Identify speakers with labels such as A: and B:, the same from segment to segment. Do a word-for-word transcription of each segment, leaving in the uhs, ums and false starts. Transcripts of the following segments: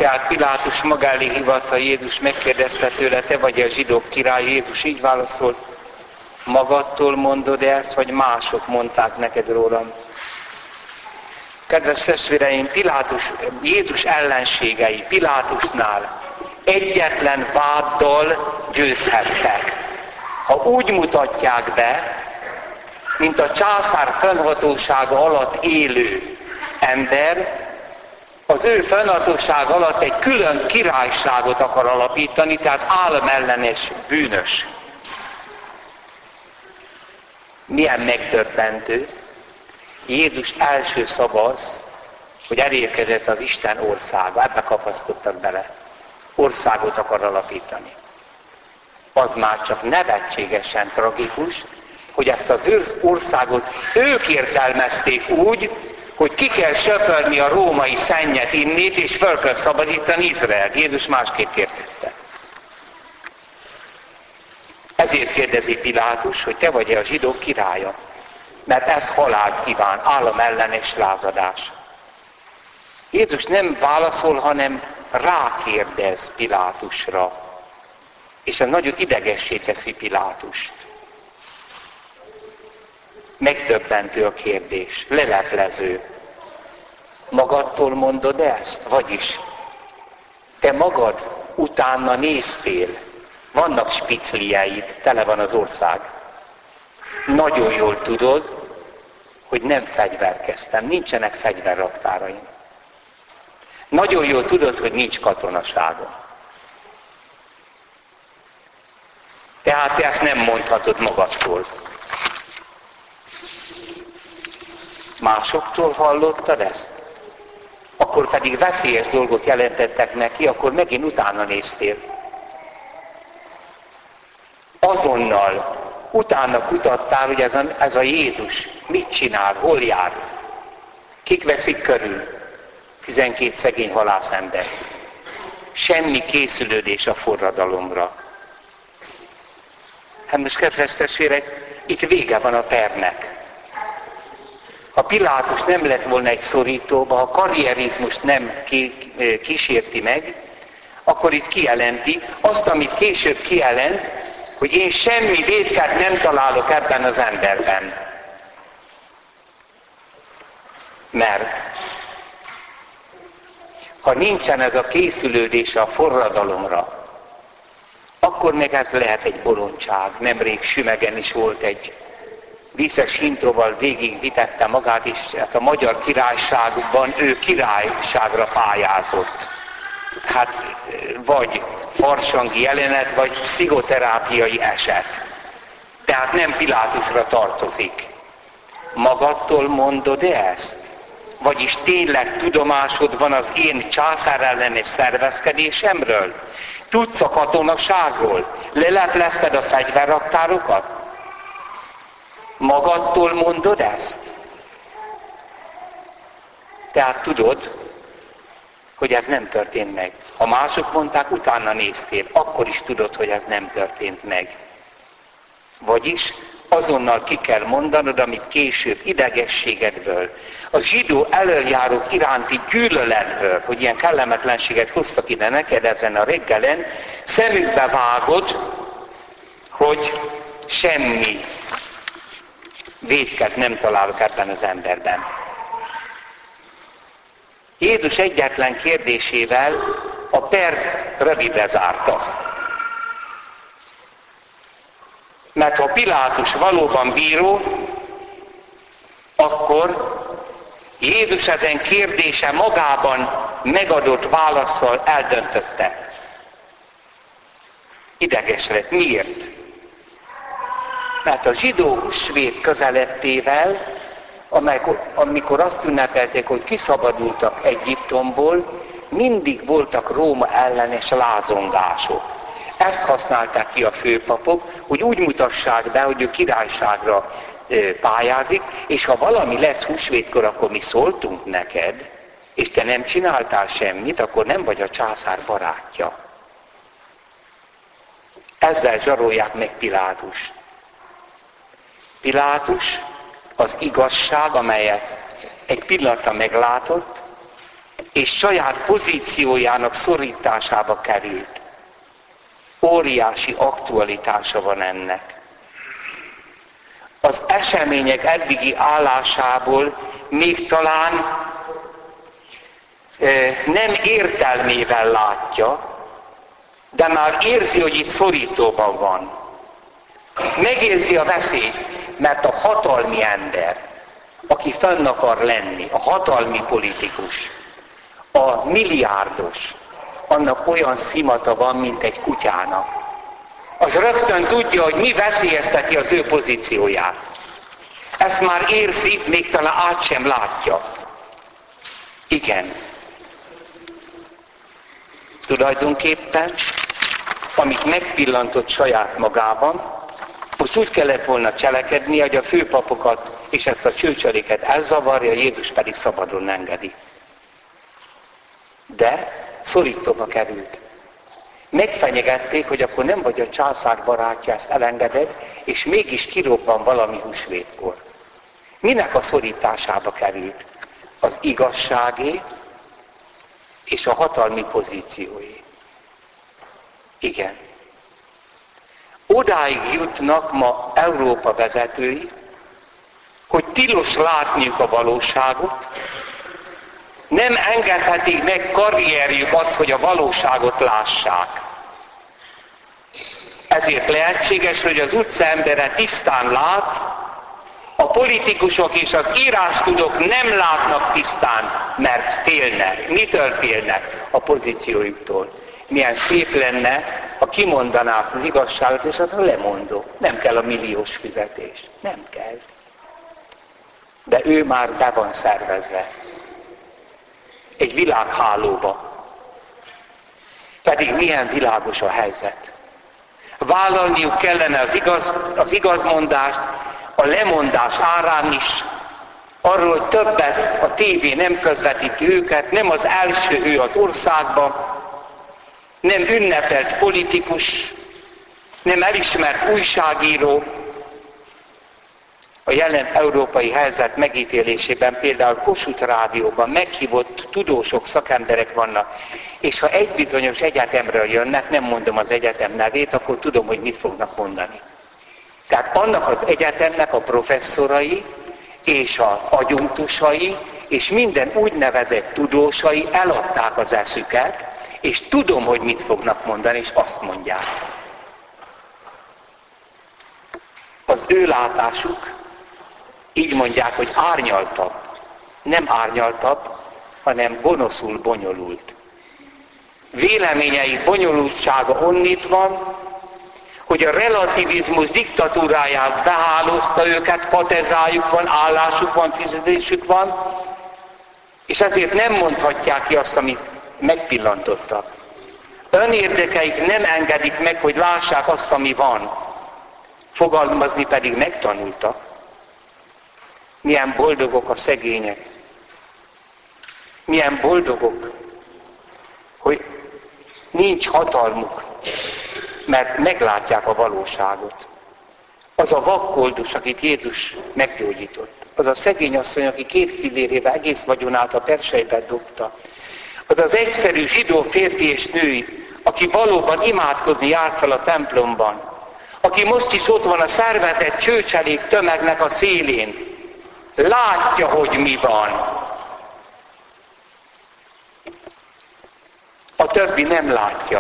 A: Tehát Pilátus maga elé hívatta Jézus, megkérdezte tőle, te vagy a zsidók király. Jézus így válaszolt, magadtól mondod ezt, vagy mások mondták neked rólam? Kedves testvéreim, Pilátus, Jézus ellenségei Pilátusnál egyetlen váddal győzhettek. Ha úgy mutatják be, mint a császár fennhatósága alatt élő ember, az ő fennhatóság alatt egy külön királyságot akar alapítani, tehát államellenes bűnös. Milyen megdöbbentő. Jézus első szava az, hogy elérkezett az Isten országa, ebbe kapaszkodtak bele. Országot akar alapítani. Az már csak nevetségesen tragikus, hogy ezt az országot ők értelmezték úgy, hogy ki kell söpörni a római szennyet innét, és fel kell szabadítani Izraelt. Jézus másképp értette. Ezért kérdezi Pilátus, hogy te vagy-e a zsidók királya. Mert ez halált kíván, államellenes lázadás. Jézus nem válaszol, hanem rákérdez Pilátusra. És ez nagyon idegessé teszi Pilátust. Megdöbbentő a kérdés, leleplező. Magadtól mondod ezt? Vagyis, te magad utána néztél. Vannak spiclieid, tele van az ország. Nagyon jól tudod, hogy nem fegyverkeztem, nincsenek fegyverraktáraim. Nagyon jól tudod, hogy nincs katonaságom. Tehát te ezt nem mondhatod magadtól. Másoktól hallottad ezt? Akkor pedig veszélyes dolgot jelentettek neki, akkor megint utána néztél. Azonnal utána kutattál, hogy ez a, ez a Jézus mit csinál, hol járt, kik veszik körül. tizenkét szegény halászember. Semmi készülődés a forradalomra. Hát most, kedves testvérek, itt vége van a pernek. Ha Pilátus nem lett volna egy szorítóba, ha a karrierizmust nem kísérti meg, akkor itt kijelenti azt, amit később kijelent, hogy én semmi vétkát nem találok ebben az emberben. Mert ha nincsen ez a készülődés a forradalomra, akkor meg ez lehet egy bolondság. Nemrég Sümegen is volt egy Vízes Hintóval végigvitette magát, és hát a magyar királyságban ő királyságra pályázott. Hát vagy farsangi jelenet, vagy pszichoterápiai eset. Tehát nem Pilátusra tartozik. Magadtól mondod-e ezt? Vagyis tényleg tudomásod van az én császárellenes szervezkedésemről? Tudsz a katonaságról? Leleplezted a fegyverraktárokat? Magadtól mondod ezt? Tehát tudod, hogy ez nem történt meg. Ha mások mondták, utána néztél, akkor is tudod, hogy ez nem történt meg. Vagyis azonnal ki kell mondanod, amit később idegességedből, a zsidó elöljárók iránti gyűlöletből, hogy ilyen kellemetlenséget hoztak ide neked ezen a reggelen, szemükbe vágod, hogy semmi vétket nem találok ebben az emberben. Jézus egyetlen kérdésével a pert rövidre zárta. Mert ha Pilátus valóban bíró, akkor Jézus ezen kérdése magában megadott válasszal eldöntötte. Ideges lett. Miért? Mert a zsidó húsvét közelettével, amikor azt ünnepelték, hogy kiszabadultak Egyiptomból, mindig voltak Róma ellenes lázongások. Ezt használták ki a főpapok, hogy úgy mutassák be, hogy ő királyságra pályázik, és ha valami lesz húsvétkor, akkor mi szóltunk neked, és te nem csináltál semmit, akkor nem vagy a császár barátja. Ezzel zsarolják meg Pilátus. Pilátus az igazság, amelyet egy pillanatra meglátott, és saját pozíciójának szorításába került. Óriási aktualitása van ennek. Az események eddigi állásából még talán e, nem értelmével látja, de már érzi, hogy itt szorítóban van. Megérzi a veszélyt, mert a hatalmi ember, aki fenn akar lenni, a hatalmi politikus, a milliárdos, annak olyan szimata van, mint egy kutyának. Az rögtön tudja, hogy mi veszélyezteti az ő pozícióját. Ezt már érzi, még talán át sem látja. Igen. Tulajdonképpen, amit megpillantott saját magában, most úgy kellett volna cselekedni, hogy a főpapokat és ezt a csőcseléket elzavarja, Jézus pedig szabadon engedi. De szorítóba került. Megfenyegették, hogy akkor nem vagy a császár barátja, ezt elengeded, és mégis kirobban valami húsvétkor. Minek a szorításába került? Az igazságé és a hatalmi pozícióé. Igen. Odáig jutnak ma Európa vezetői, hogy tilos látniuk a valóságot, nem engedhetik meg karrierjük azt, hogy a valóságot lássák. Ezért lehetséges, hogy az utcaembere tisztán lát, a politikusok és az írástudók nem látnak tisztán, mert félnek. Mitől félnek? A pozíciójuktól. Milyen szép lenne, ha kimondanák az igazságot, és hát lemondok. Nem kell a milliós fizetés. Nem kell. De ő már be van szervezve. Egy világhálóba. Pedig milyen világos a helyzet. Vállalniuk kellene az, igaz, az igazmondást, a lemondás árán is, arról, hogy többet a tévé nem közvetíti őket, nem az első ő az országban, nem ünnepelt politikus, nem elismert újságíró. A jelen európai helyzet megítélésében például Kossuth Rádióban meghívott tudósok, szakemberek vannak, és ha egy bizonyos egyetemről jönnek, nem mondom az egyetem nevét, akkor tudom, hogy mit fognak mondani. Tehát annak az egyetemnek a professzorai és az adjunktusai és minden úgynevezett tudósai eladták az eszüket, és tudom, hogy mit fognak mondani, és azt mondják. Az ő látásuk, így mondják, hogy árnyaltabb. Nem árnyaltabb, hanem gonoszul bonyolult. Véleményei bonyolultsága onnit van, hogy a relativizmus diktatúráját behálózta őket, katedrájuk van, állásuk van, fizetésük van, és ezért nem mondhatják ki azt, amit megpillantottak. Önérdekeik nem engedik meg, hogy lássák azt, ami van. Fogalmazni pedig megtanultak. Milyen boldogok a szegények. Milyen boldogok, hogy nincs hatalmuk, mert meglátják a valóságot. Az a vakkoldus, akit Jézus meggyógyított. Az a szegény asszony, aki két fillérével egész vagyonát a persejbe dobta. Az az egyszerű zsidó férfi és nő, aki valóban imádkozni járt fel a templomban. Aki most is ott van a szervezett csőcselék tömegnek a szélén. Látja, hogy mi van. A többi nem látja.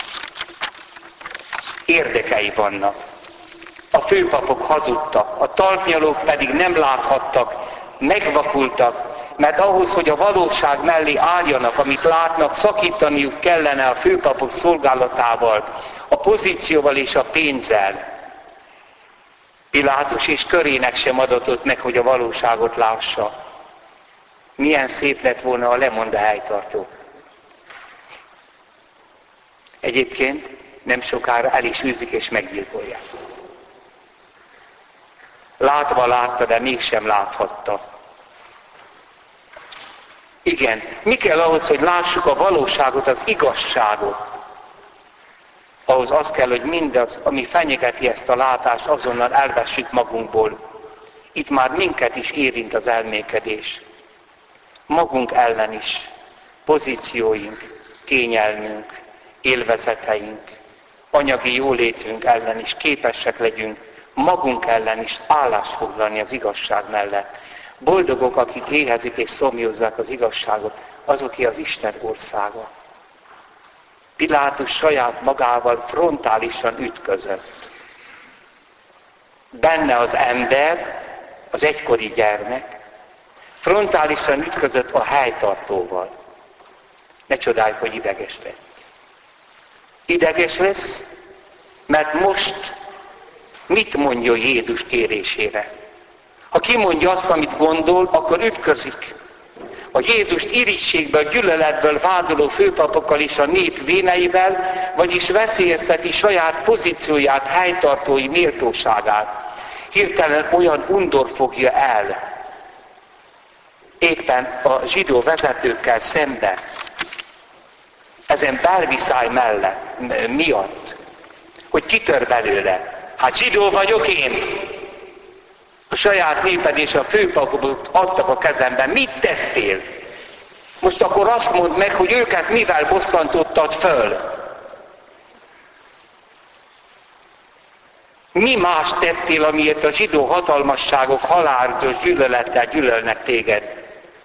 A: Érdekei vannak. A főpapok hazudtak, a talpnyalók pedig nem láthattak, megvakultak, mert ahhoz, hogy a valóság mellé álljanak, amit látnak, szakítaniuk kellene a főpapok szolgálatával, a pozícióval és a pénzzel. Pilátus és körének sem adatott meg, hogy a valóságot lássa. Milyen szép lett volna, a lemond a helytartó. Egyébként nem sokára el is űzik és meggyilkolják. Látva látta, de mégsem láthatta. Igen, mi kell ahhoz, hogy lássuk a valóságot, az igazságot? Ahhoz az kell, hogy mindaz, ami fenyegeti ezt a látást, azonnal elvessük magunkból. Itt már minket is érint az elmékedés. Magunk ellen is. pozícióink, kényelmünk, élvezeteink, anyagi jólétünk ellen is képesek legyünk magunk ellen is állást foglalni az igazság mellett. Boldogok, akik éhezik és szomjózzák az igazságot, azoké az Isten országa. Pilátus saját magával frontálisan ütközött. Benne az ember, az egykori gyermek, frontálisan ütközött a helytartóval. Ne csodálj, hogy ideges lett. Ideges lesz, mert most mit mondja Jézus kérésére? Ha kimondja azt, amit gondol, akkor ütközik. A Jézust irigységből, gyűlöletből vádoló főpapokkal és a nép véneivel, vagyis veszélyezteti saját pozícióját, helytartói méltóságát. Hirtelen olyan undor fogja el, éppen a zsidó vezetőkkel szemben, ezen belviszály mellett, miatt, hogy kitör belőle. Hát zsidó vagyok én. A saját néped és a főpapok adtak a kezemben. Mit tettél? Most akkor azt mondd meg, hogy őket mivel bosszantottad föl? Mi más tettél, amiért a zsidó hatalmasságok halálos gyűlölettel gyűlölnek téged?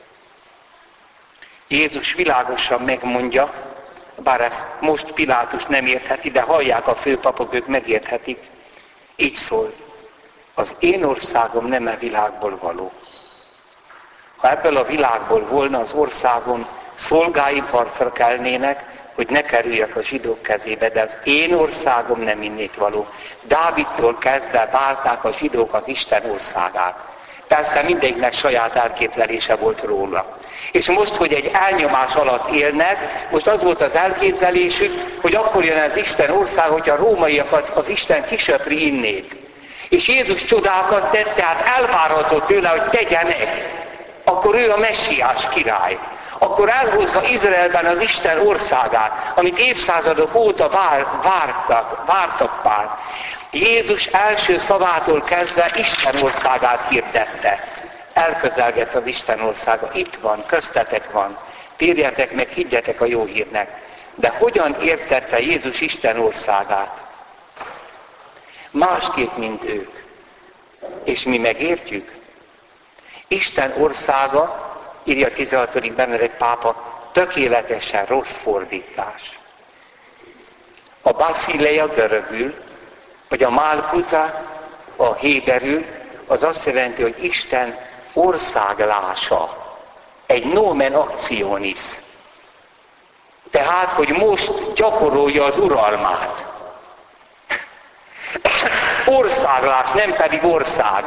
A: Jézus világosan megmondja, bár ezt most Pilátus nem értheti, de hallják a főpapok, ők megérthetik. Így szól, az én országom nem e világból való. Ha ebből a világból volna, az országom szolgáim harcra kelnének, hogy ne kerüljek a zsidók kezébe, de az én országom nem innét való. Dávidtól kezdve várták a zsidók az Isten országát. Persze mindegyiknek saját elképzelése volt róla. És most, hogy egy elnyomás alatt élnek, most az volt az elképzelésük, hogy akkor jön az Isten ország, hogy a rómaiakat az Isten kisöpri innét. És Jézus csodákat tett, tehát elvárható tőle, hogy tegye meg. Akkor ő a messiás király. Akkor elhozza Izraelben az Isten országát, amit évszázadok óta vár, vártak, vártak már. Jézus első szavától kezdve Isten országát hirdette. Elközelgett az Isten országa. Itt van, köztetek van. Térjetek meg, higgyetek a jó hírnek. De hogyan értette Jézus Isten országát? Másképp, mint ők. És mi megértjük? Isten országa, írja tizenhatodik Benedek pápa, tökéletesen rossz fordítás. A basileia görögül, vagy a malkuta a héberül, az azt jelenti, hogy Isten országlása. Egy nomen actionis. Tehát, hogy most gyakorolja az uralmát. Országlás, nem pedig ország.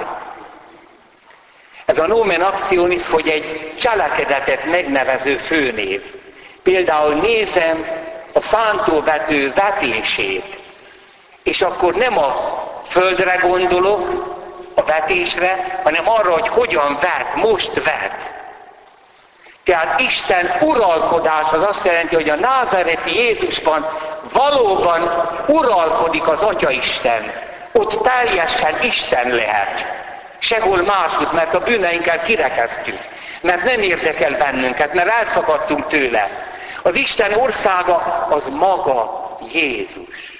A: Ez a nomen actionis, hogy egy cselekedetet megnevező főnév. Például nézem a szántóvető vetését, és akkor nem a földre gondolok, a vetésre, hanem arra, hogy hogyan vet, most vet. Tehát Isten uralkodás az azt jelenti, hogy a názáreti Jézusban valóban uralkodik az Atyaisten. Ott teljesen Isten lehet. Sehol máshogy, mert a bűneinkkel kirekeztünk. Mert nem érdekel bennünket, mert elszakadtunk tőle. Az Isten országa az maga Jézus.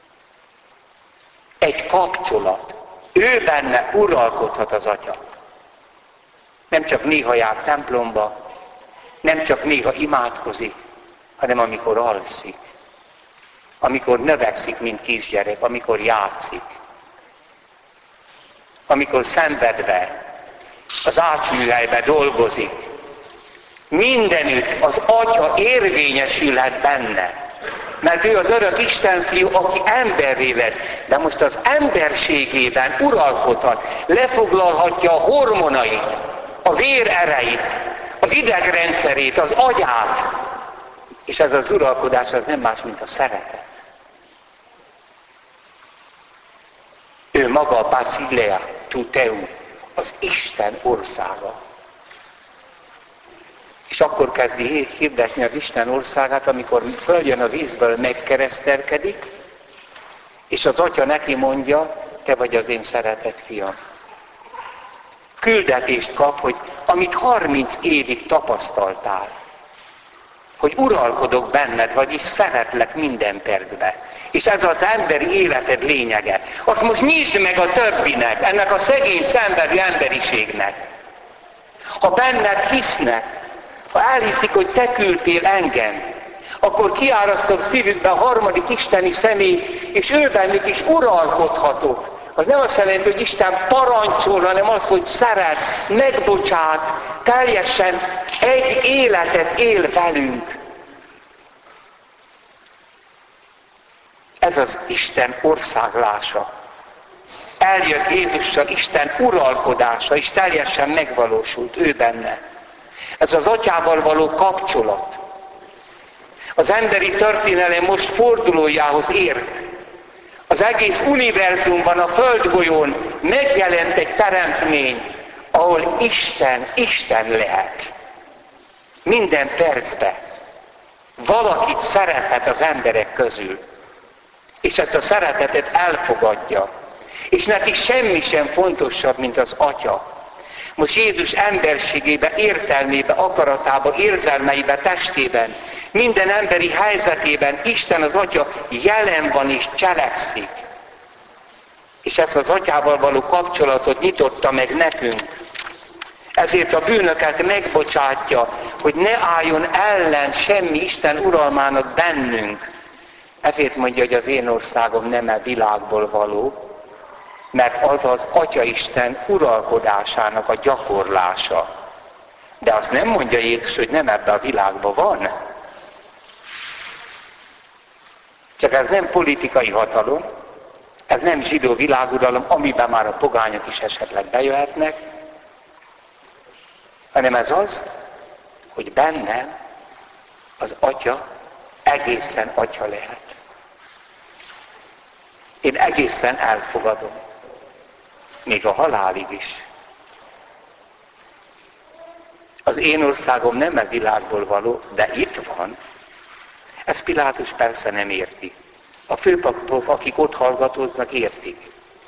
A: Egy kapcsolat. Ő benne uralkodhat az Atya. Nem csak néha jár templomba, nem csak néha imádkozik, hanem amikor alszik, amikor növekszik, mint kisgyerek, amikor játszik, amikor szenvedve az ácsműhelyben dolgozik. Mindenütt az Atya érvényesülhet benne. Mert ő az örök Istenfiú, aki emberré lett. De most az emberségében uralkodhat, lefoglalhatja a hormonait, a vér erejét, az idegrendszerét, az agyát. És ez az uralkodás az nem más, mint a szeretet. Ő maga a basilea tuteu, az Isten országa. És akkor kezdi hirdetni az Isten országát, amikor följön a vízből, megkeresztelkedik, és az Atya neki mondja, te vagy az én szeretett fiam. Küldetést kap, hogy amit harminc évig tapasztaltál, hogy uralkodok benned, vagyis szeretlek minden percben. És ez az emberi életed lényege. Azt most nyisd meg a többinek, ennek a szegény, szenvedő emberiségnek. Ha benned hisznek, ha elhiszik, hogy te küldtél engem, akkor kiárasztom szívükbe a harmadik isteni személy, és ő bennük is uralkodhatok. Az nem azt jelenti, hogy Isten parancsol, hanem az, hogy szeret, megbocsát, teljesen egy életet él velünk. Ez az Isten országlása. Eljött Jézussal Isten uralkodása, és teljesen megvalósult ő benne. Ez az Atyával való kapcsolat. Az emberi történelem most fordulójához ért. Az egész univerzumban, a földgolyón megjelent egy teremtmény, ahol Isten, Isten lehet. Minden percben valakit szerethet az emberek közül. És ezt a szeretetet elfogadja. És neki semmi sem fontosabb, mint az Atya. Most Jézus emberségébe, értelmébe, akaratába, érzelmeibe, testében, minden emberi helyzetében Isten az Atya jelen van és cselekszik. És ezt az Atyával való kapcsolatot nyitotta meg nekünk. Ezért a bűnöket megbocsátja, hogy ne álljon ellen semmi Isten uralmának bennünk. Ezért mondja, hogy az én országom nem a világból való, mert az az Atyaisten uralkodásának a gyakorlása. De azt nem mondja Jézus, hogy nem ebbe a világban van. Csak ez nem politikai hatalom, ez nem zsidó világuralom, amiben már a pogányok is esetleg bejöhetnek, hanem ez az, hogy bennem az Atya egészen Atya lehet. Én egészen elfogadom. Még a halálig is. Az én országom nem a világból való, de itt van. Ezt Pilátus persze nem érti. A főpapok, akik ott hallgatóznak, értik.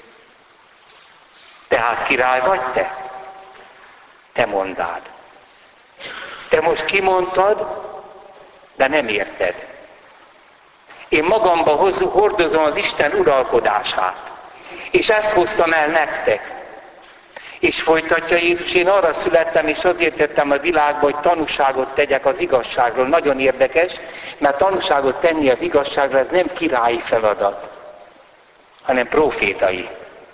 A: Tehát király vagy te? Te mondád. Te most kimondtad, de nem érted. Én magamba hordozom az Isten uralkodását. És ezt hoztam el nektek. És folytatja Jézus, én arra születtem, és azért jöttem a világba, hogy tanúságot tegyek az igazságról. Nagyon érdekes, mert tanúságot tenni az igazságról, ez nem királyi feladat, hanem profétai.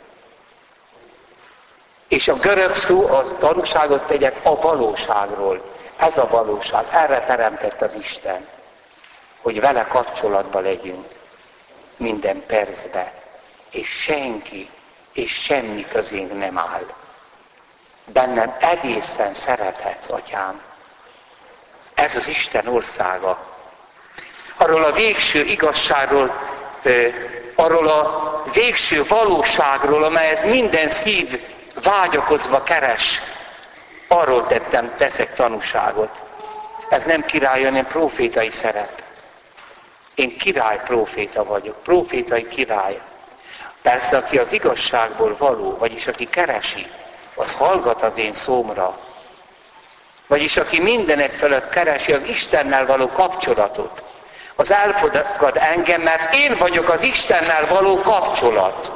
A: És a görög szó az tanúságot tegyek a valóságról. Ez a valóság, erre teremtett az Isten. Hogy vele kapcsolatban legyünk minden percben. És senki és semmi közénk nem áll. Bennem egészen szerethetsz, Atyám. Ez az Isten országa. Arról a végső igazságról, arról a végső valóságról, amelyet minden szív vágyakozva keres, arról tettem, teszek tanúságot. Ez nem király, hanem profétai szerep. Én király proféta vagyok, profétai király. Persze, aki az igazságból való, vagyis aki keresi, az hallgat az én szómra. Vagyis aki mindenek fölött keresi az Istennel való kapcsolatot, az elfogad engem, mert én vagyok az Istennel való kapcsolat.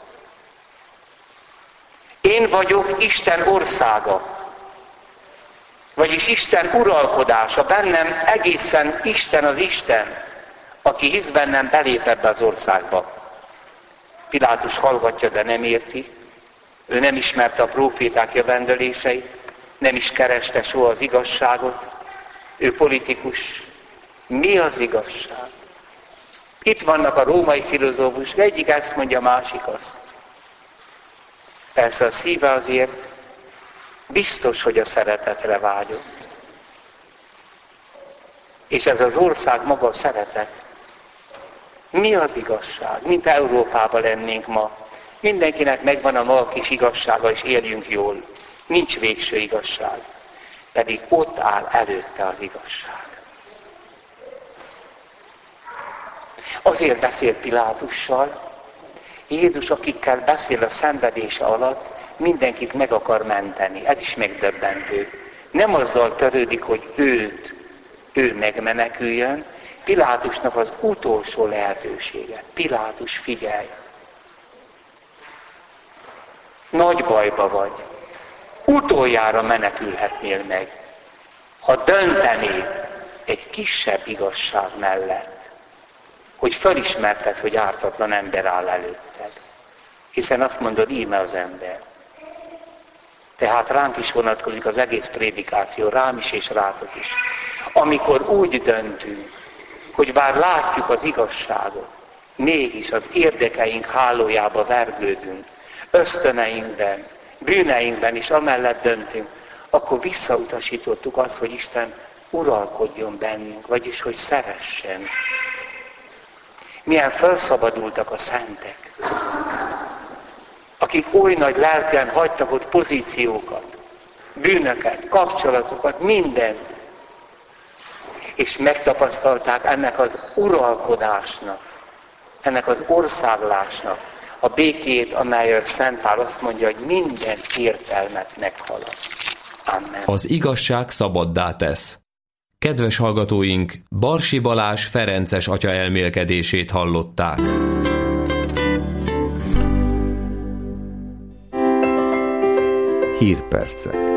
A: Én vagyok Isten országa. Vagyis Isten uralkodása. Bennem egészen Isten az Isten, aki hisz bennem, belép ebbe az országba. Pilátus hallgatja, de nem érti. Ő nem ismerte a próféták jövendőléseit, nem is kereste soha az igazságot. Ő politikus. Mi az igazság? Itt vannak a római filozófusok, egyik ezt mondja, másik azt. Persze a szíve azért biztos, hogy a szeretetre vágyott. És ez az ország maga a szeretet. Mi az igazság? Mint Európában lennénk ma. Mindenkinek megvan a maga kis igazsága, és éljünk jól. Nincs végső igazság. Pedig ott áll előtte az igazság. Azért beszél Pilátussal. Jézus, akikkel beszél a szenvedése alatt, mindenkit meg akar menteni. Ez is megdöbbentő. Nem azzal törődik, hogy őt ő megmeneküljön. Pilátusnak az utolsó lehetősége. Pilátus, figyelj! Nagy bajba vagy. Utoljára menekülhetnél meg, ha döntenél egy kisebb igazság mellett, hogy felismerted, hogy ártatlan ember áll előtted. Hiszen azt mondod, íme az ember. Tehát ránk is vonatkozik az egész prédikáció, rám is és rátok is. Amikor úgy döntünk, hogy bár látjuk az igazságot, mégis az érdekeink hálójába vergődünk, ösztöneinkben, bűneinkben is amellett döntünk, akkor visszautasítottuk azt, hogy Isten uralkodjon bennünk, vagyis hogy szeressen. Milyen felszabadultak a szentek, akik oly nagy lelken hagytak ott pozíciókat, bűnöket, kapcsolatokat, mindent, és megtapasztalták ennek az uralkodásnak, ennek az országlásnak a békét, amelyről Szent Pál azt mondja, hogy minden értelmet meghalad. Amen.
B: Az igazság szabaddá tesz. Kedves hallgatóink, Barsi Balázs ferences atya elmélkedését hallották.
C: Hírpercek.